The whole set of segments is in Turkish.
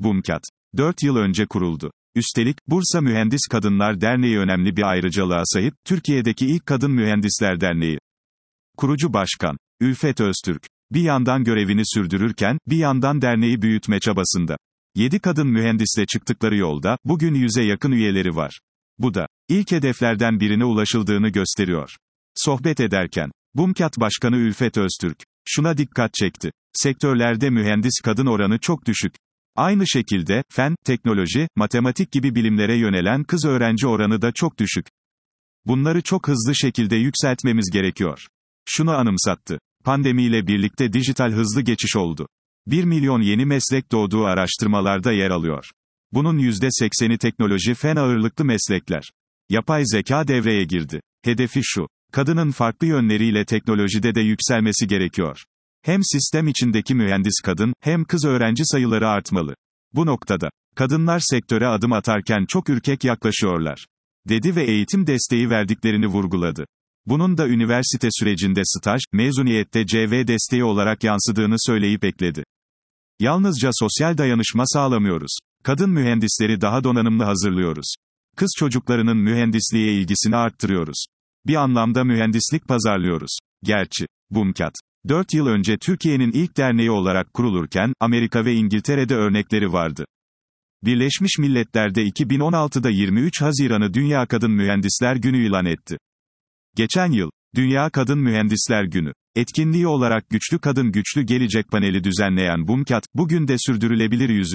BUMKAD. 4 yıl önce kuruldu. Üstelik, Bursa Mühendis Kadınlar Derneği önemli bir ayrıcalığa sahip, Türkiye'deki ilk kadın mühendisler derneği. Kurucu başkan, Ülfet Öztürk, bir yandan görevini sürdürürken, bir yandan derneği büyütme çabasında. 7 kadın mühendisle çıktıkları yolda, bugün 100'e yakın üyeleri var. Bu da, ilk hedeflerden birine ulaşıldığını gösteriyor. Sohbet ederken, BUMKAD Başkanı Ülfet Öztürk, şuna dikkat çekti. Sektörlerde mühendis kadın oranı çok düşük. Aynı şekilde, fen, teknoloji, matematik gibi bilimlere yönelen kız öğrenci oranı da çok düşük. Bunları çok hızlı şekilde yükseltmemiz gerekiyor. Şunu anımsattı. Pandemiyle birlikte dijital hızlı geçiş oldu. 1 milyon yeni meslek doğduğu araştırmalarda yer alıyor. Bunun %80'i teknoloji fen ağırlıklı meslekler. Yapay zeka devreye girdi. Hedefi şu. Kadının farklı yönleriyle teknolojide de yükselmesi gerekiyor. Hem sistem içindeki mühendis kadın, hem kız öğrenci sayıları artmalı. Bu noktada, kadınlar sektöre adım atarken çok ürkek yaklaşıyorlar, dedi ve eğitim desteği verdiklerini vurguladı. Bunun da üniversite sürecinde staj, mezuniyette CV desteği olarak yansıdığını söyleyip ekledi. Yalnızca sosyal dayanışma sağlamıyoruz. Kadın mühendisleri daha donanımlı hazırlıyoruz. Kız çocuklarının mühendisliğe ilgisini arttırıyoruz. Bir anlamda mühendislik pazarlıyoruz. Gerçi, BUMKAD, 4 yıl önce Türkiye'nin ilk derneği olarak kurulurken, Amerika ve İngiltere'de örnekleri vardı. Birleşmiş Milletler'de 2016'da 23 Haziran'ı Dünya Kadın Mühendisler Günü ilan etti. Geçen yıl, Dünya Kadın Mühendisler Günü etkinliği olarak Güçlü Kadın Güçlü Gelecek paneli düzenleyen BUMKAD, bugün de sürdürülebilir 100.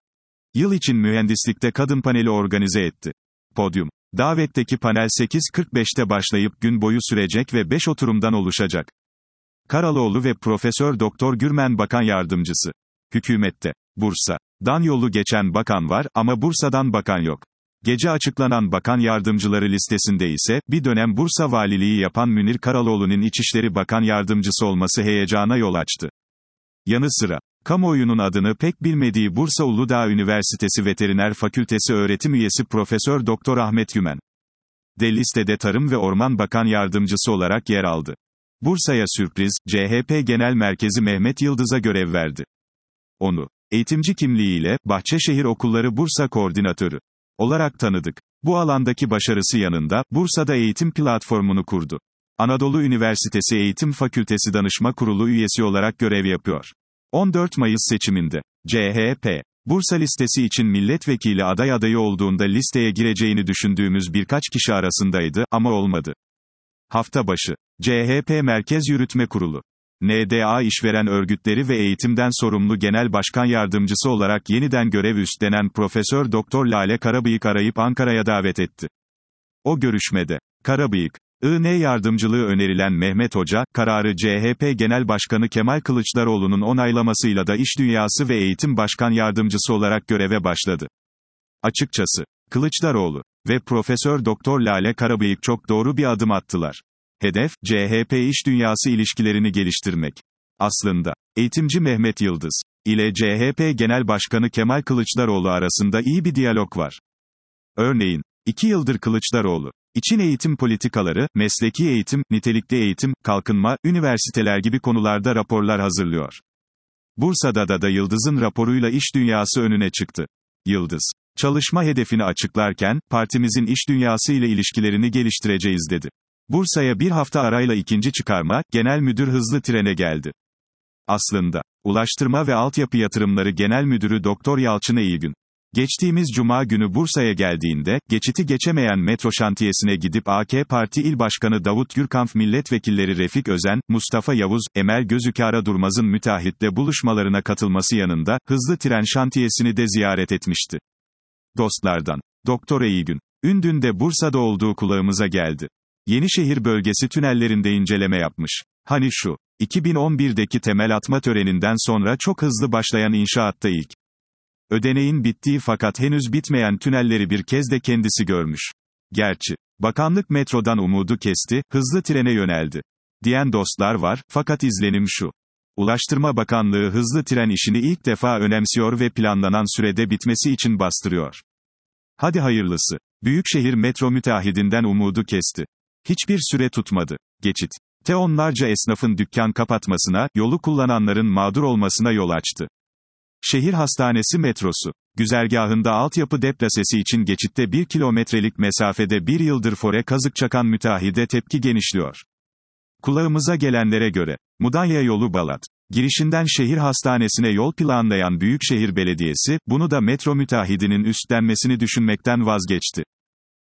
yıl için mühendislikte kadın paneli organize etti. Podyum. Davetteki panel 8.45'te başlayıp gün boyu sürecek ve 5 oturumdan oluşacak. Karaloğlu ve Profesör Doktor Gürmen Bakan Yardımcısı. Hükümette. Bursa'dan yolu geçen bakan var ama Bursa'dan bakan yok. Gece açıklanan bakan yardımcıları listesinde ise, bir dönem Bursa valiliği yapan Münir Karaloğlu'nun İçişleri Bakan Yardımcısı olması heyecana yol açtı. Yanı sıra, kamuoyunun adını pek bilmediği Bursa Uludağ Üniversitesi Veteriner Fakültesi öğretim üyesi Profesör Doktor Ahmet Yümen de listede Tarım ve Orman Bakan Yardımcısı olarak yer aldı. Bursa'ya sürpriz, CHP Genel Merkezi Mehmet Yıldız'a görev verdi. Onu, eğitimci kimliğiyle, Bahçeşehir Okulları Bursa Koordinatörü olarak tanıdık. Bu alandaki başarısı yanında, Bursa'da eğitim platformunu kurdu. Anadolu Üniversitesi Eğitim Fakültesi Danışma Kurulu üyesi olarak görev yapıyor. 14 Mayıs seçiminde, CHP, Bursa listesi için milletvekili adayı olduğunda listeye gireceğini düşündüğümüz birkaç kişi arasındaydı, ama olmadı. Hafta başı, CHP Merkez Yürütme Kurulu, NDA işveren örgütleri ve eğitimden sorumlu Genel Başkan Yardımcısı olarak yeniden görev üstlenen Profesör Doktor Lale Karabıyık arayıp Ankara'ya davet etti. O görüşmede, Karabıyık, IN yardımcılığı önerilen Mehmet Hoca, kararı CHP Genel Başkanı Kemal Kılıçdaroğlu'nun onaylamasıyla da İş Dünyası ve Eğitim Başkan Yardımcısı olarak göreve başladı. Açıkçası, Kılıçdaroğlu ve Profesör Doktor Lale Karabıyık çok doğru bir adım attılar. Hedef, CHP İş Dünyası ilişkilerini geliştirmek. Aslında, eğitimci Mehmet Yıldız ile CHP Genel Başkanı Kemal Kılıçdaroğlu arasında iyi bir diyalog var. Örneğin, 2 yıldır Kılıçdaroğlu için eğitim politikaları, mesleki eğitim, nitelikli eğitim, kalkınma, üniversiteler gibi konularda raporlar hazırlıyor. Bursa'da da Yıldız'ın raporuyla iş dünyası önüne çıktı. Yıldız, çalışma hedefini açıklarken, partimizin iş dünyası ile ilişkilerini geliştireceğiz dedi. Bursa'ya bir hafta arayla ikinci çıkarma, genel müdür hızlı trene geldi. Aslında, Ulaştırma ve Altyapı Yatırımları Genel Müdürü Doktor Yalçın Eygün, geçtiğimiz Cuma günü Bursa'ya geldiğinde, geçiti geçemeyen metro şantiyesine gidip AK Parti İl Başkanı Davut Gürkanf milletvekilleri Refik Özen, Mustafa Yavuz, Emel Gözükara Durmaz'ın müteahhitle buluşmalarına katılması yanında, hızlı tren şantiyesini de ziyaret etmişti. Dostlardan, Doktor Eygün, dün de Bursa'da olduğu kulağımıza geldi. Yenişehir bölgesi tünellerinde inceleme yapmış. Hani şu, 2011'deki temel atma töreninden sonra çok hızlı başlayan inşaatta ilk ödeneğin bittiği fakat henüz bitmeyen tünelleri bir kez de kendisi görmüş. Gerçi, bakanlık metrodan umudu kesti, hızlı trene yöneldi diyen dostlar var, fakat izlenim şu. Ulaştırma Bakanlığı hızlı tren işini ilk defa önemsiyor ve planlanan sürede bitmesi için bastırıyor. Hadi hayırlısı. Büyükşehir metro müteahhidinden umudu kesti. Hiçbir süre tutmadı. Geçit. Onlarca esnafın dükkan kapatmasına, yolu kullananların mağdur olmasına yol açtı. Şehir hastanesi metrosu. Güzergahında altyapı deplasesi için geçitte 1 kilometrelik mesafede bir yıldır fore kazık çakan müteahhide tepki genişliyor. Kulağımıza gelenlere göre, Mudanya yolu Balat girişinden şehir hastanesine yol planlayan Büyükşehir Belediyesi, bunu da metro müteahhidinin üstlenmesini düşünmekten vazgeçti.